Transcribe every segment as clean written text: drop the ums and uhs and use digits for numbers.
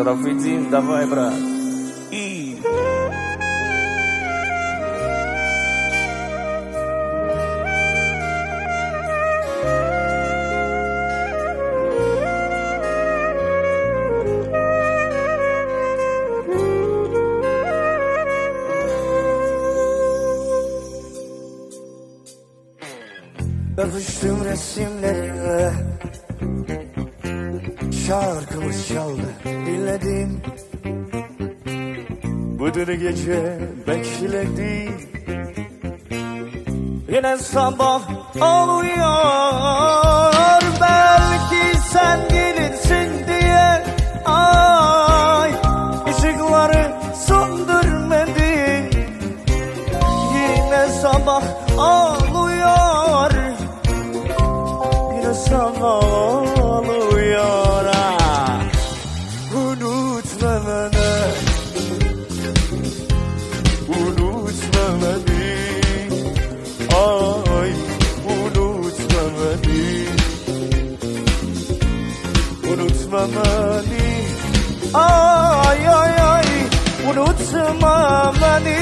Шарафиддин, давай, брат. И... Öpüştüm resimlerine, şarkımız çaldı, dinledim. Bu dün gece bekledim. Yine sabah oluyor, belki sen gelirsin diye. Ay, ışıkları söndürmedi. Yine sabah oluyor, yine sabah oluyor. Unutma beni, unutma beni. Ay, unutma beni, unutma beni. Ay, ay, ay, unutma beni,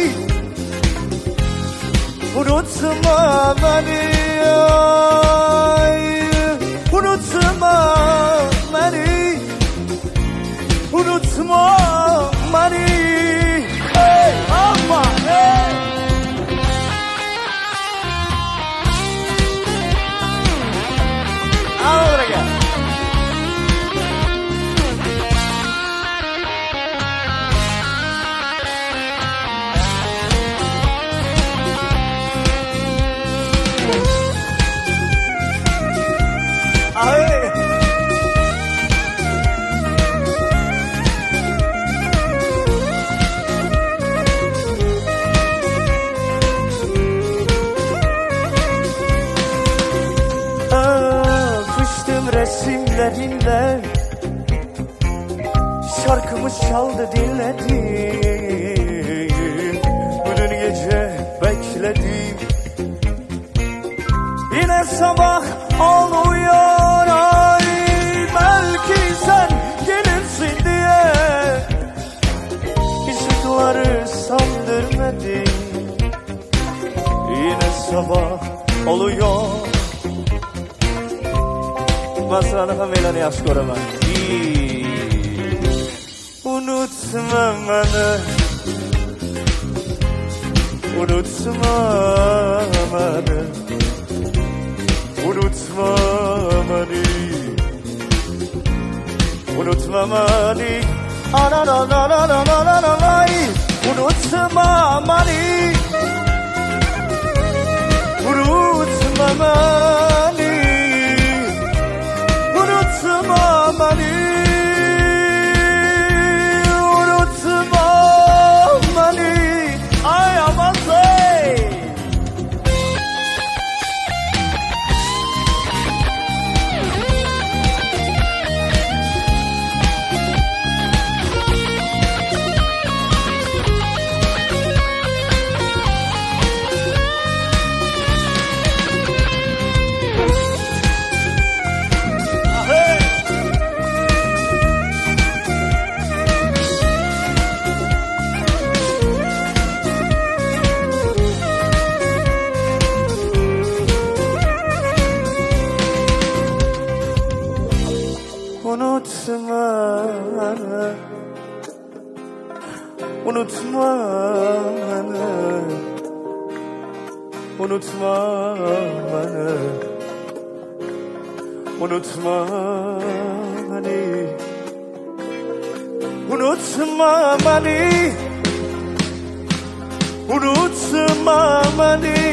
unutma beni. Ay, unutma beni, unutma beni. Hey, aman, hey. Ahora ya. Ay. Öpüştüm resimlerinde, şarkımız çaldı dinledim. Bütün gece bekledim. Yine sabah oluyor, ay, belki sen gelirsin diye. Işıkları söndürmedin. Yine sabah oluyor. Masrana familya yaskora ben. Unutma beni, unutma beni, unutma beni, unutma beni. Ana na na na na na na na na. Unutma beni, unutma beni. Unutma beni, unutma beni. Ay aman say. Unutma beni, unutma beni, unutma beni, unutma beni, unutma beni, unutma beni.